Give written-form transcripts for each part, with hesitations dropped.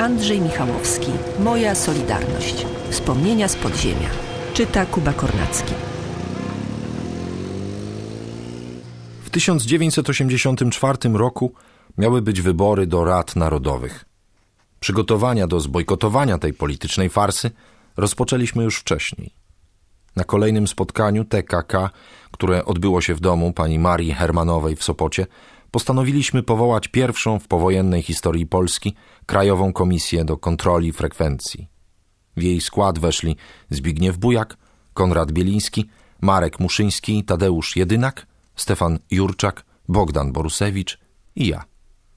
Andrzej Michałowski. Moja Solidarność. Wspomnienia z podziemia. Czyta Kuba Kornacki. W 1984 roku miały być wybory do Rad Narodowych. Przygotowania do zbojkotowania tej politycznej farsy rozpoczęliśmy już wcześniej. Na kolejnym spotkaniu TKK, które odbyło się w domu pani Marii Hermanowej w Sopocie, postanowiliśmy powołać pierwszą w powojennej historii Polski Krajową Komisję do Kontroli Frekwencji. W jej skład weszli Zbigniew Bujak, Konrad Bieliński, Marek Muszyński, Tadeusz Jedynak, Stefan Jurczak, Bogdan Borusewicz i ja.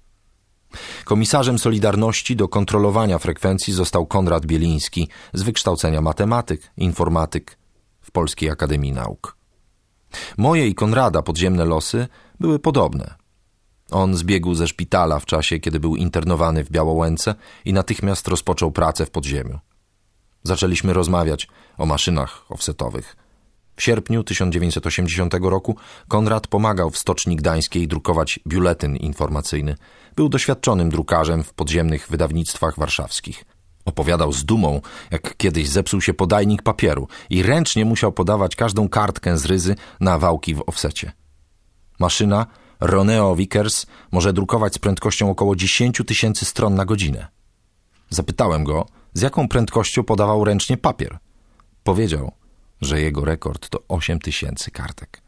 Komisarzem Solidarności do kontrolowania frekwencji został Konrad Bieliński, z wykształcenia matematyk, informatyk w Polskiej Akademii Nauk. Moje i Konrada podziemne losy były podobne. On zbiegł ze szpitala w czasie, kiedy był internowany w Białołęce i natychmiast rozpoczął pracę w podziemiu. Zaczęliśmy rozmawiać o maszynach offsetowych. W sierpniu 1980 roku Konrad pomagał w Stoczni Gdańskiej drukować biuletyn informacyjny. Był doświadczonym drukarzem w podziemnych wydawnictwach warszawskich. Opowiadał z dumą, jak kiedyś zepsuł się podajnik papieru i ręcznie musiał podawać każdą kartkę z ryzy na wałki w offsecie. Maszyna Roneo Vickers może drukować z prędkością około 10 000 stron na godzinę. Zapytałem go, z jaką prędkością podawał ręcznie papier. Powiedział, że jego rekord to 8 000 kartek.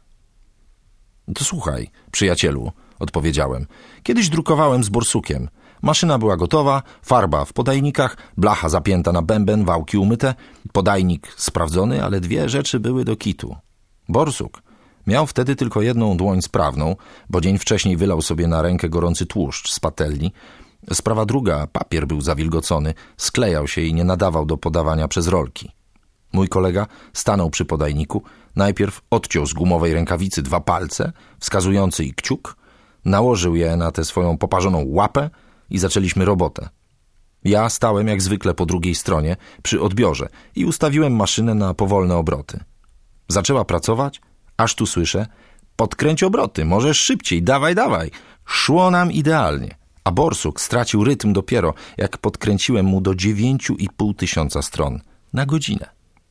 To słuchaj, przyjacielu, odpowiedziałem. Kiedyś drukowałem z borsukiem. Maszyna była gotowa, farba w podajnikach, blacha zapięta na bęben, wałki umyte, podajnik sprawdzony, ale dwie rzeczy były do kitu. Borsuk miał wtedy tylko jedną dłoń sprawną, bo dzień wcześniej wylał sobie na rękę gorący tłuszcz z patelni. Sprawa druga, papier był zawilgocony, sklejał się i nie nadawał do podawania przez rolki. Mój kolega stanął przy podajniku, najpierw odciął z gumowej rękawicy 2 palce, wskazujący i kciuk, nałożył je na tę swoją poparzoną łapę i zaczęliśmy robotę. Ja stałem jak zwykle po drugiej stronie, przy odbiorze i ustawiłem maszynę na powolne obroty. Zaczęła pracować, aż tu słyszę: podkręć obroty, możesz szybciej, dawaj, dawaj. Szło nam idealnie, a borsuk stracił rytm dopiero, jak podkręciłem mu do 9500 stron na godzinę.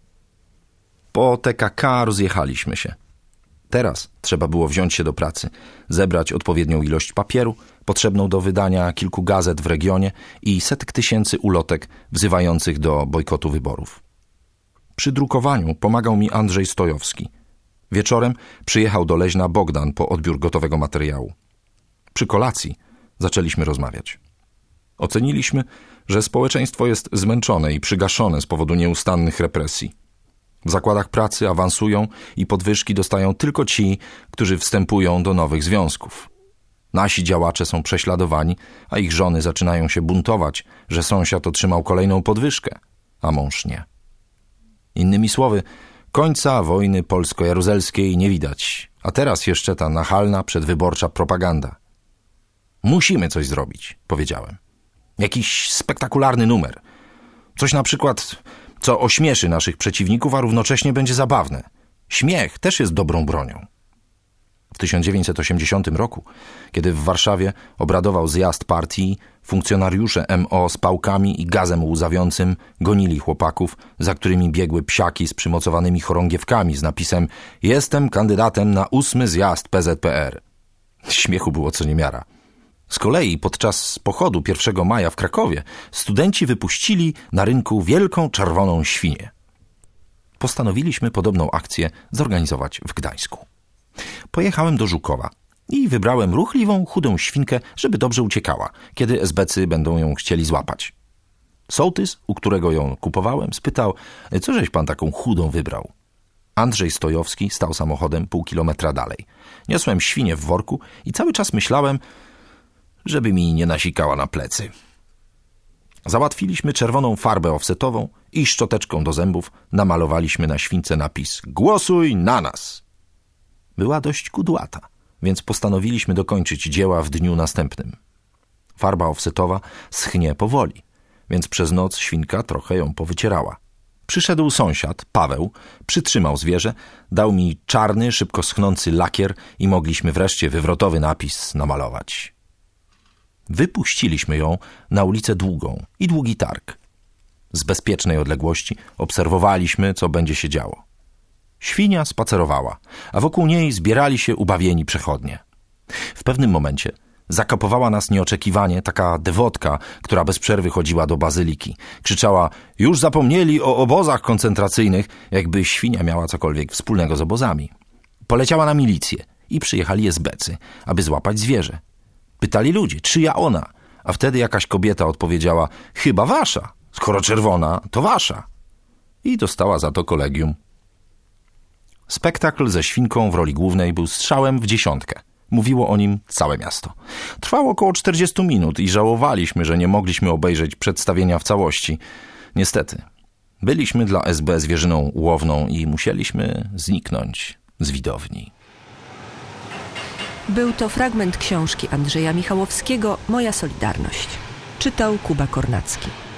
Po TKK rozjechaliśmy się. Teraz trzeba było wziąć się do pracy, zebrać odpowiednią ilość papieru, potrzebną do wydania kilku gazet w regionie i setek tysięcy ulotek wzywających do bojkotu wyborów. Przy drukowaniu pomagał mi Andrzej Stojowski. Wieczorem przyjechał do Leźna Bogdan po odbiór gotowego materiału. Przy kolacji zaczęliśmy rozmawiać. Oceniliśmy, że społeczeństwo jest zmęczone i przygaszone z powodu nieustannych represji. W zakładach pracy awansują i podwyżki dostają tylko ci, którzy wstępują do nowych związków. Nasi działacze są prześladowani, a ich żony zaczynają się buntować, że sąsiad otrzymał kolejną podwyżkę, a mąż nie. Innymi słowy, końca wojny polsko-jaruzelskiej nie widać, a teraz jeszcze ta nachalna, przedwyborcza propaganda. Musimy coś zrobić, powiedziałem. Jakiś spektakularny numer. Coś na przykład, co ośmieszy naszych przeciwników, a równocześnie będzie zabawne. Śmiech też jest dobrą bronią. W 1980 roku, kiedy w Warszawie obradował zjazd partii, funkcjonariusze MO z pałkami i gazem łzawiącym gonili chłopaków, za którymi biegły psiaki z przymocowanymi chorągiewkami z napisem: jestem kandydatem na 8. zjazd PZPR. Śmiechu było co niemiara. Z kolei podczas pochodu 1 maja w Krakowie studenci wypuścili na rynku wielką czerwoną świnię. Postanowiliśmy podobną akcję zorganizować w Gdańsku. Pojechałem do Żukowa i wybrałem ruchliwą, chudą świnkę, żeby dobrze uciekała, kiedy esbecy będą ją chcieli złapać. Sołtys, u którego ją kupowałem, spytał: co żeś pan taką chudą wybrał? Andrzej Stojowski stał samochodem pół kilometra dalej. Niosłem świnię w worku i cały czas myślałem, żeby mi nie nasikała na plecy. Załatwiliśmy czerwoną farbę offsetową i szczoteczką do zębów namalowaliśmy na śwince napis: głosuj na nas! Była dość kudłata, więc postanowiliśmy dokończyć dzieła w dniu następnym. Farba offsetowa schnie powoli, więc przez noc świnka trochę ją powycierała. Przyszedł sąsiad, Paweł, przytrzymał zwierzę, dał mi czarny, szybko schnący lakier i mogliśmy wreszcie wywrotowy napis namalować. Wypuściliśmy ją na ulicę Długą i Długi Targ. Z bezpiecznej odległości obserwowaliśmy, co będzie się działo. Świnia spacerowała, a wokół niej zbierali się ubawieni przechodnie. W pewnym momencie zakopowała nas nieoczekiwanie taka dewotka, która bez przerwy chodziła do bazyliki. Krzyczała: już zapomnieli o obozach koncentracyjnych, jakby świnia miała cokolwiek wspólnego z obozami. Poleciała na milicję i przyjechali esbecy, aby złapać zwierzę. Pytali ludzie, czyja ona, a wtedy jakaś kobieta odpowiedziała: chyba wasza, skoro czerwona, to wasza. I dostała za to kolegium. Spektakl ze świnką w roli głównej był strzałem w dziesiątkę. Mówiło o nim całe miasto. Trwało około 40 minut i żałowaliśmy, że nie mogliśmy obejrzeć przedstawienia w całości. Niestety, byliśmy dla SB zwierzyną łowną i musieliśmy zniknąć z widowni. Był to fragment książki Andrzeja Michałowskiego „Moja Solidarność”. Czytał Kuba Kornacki.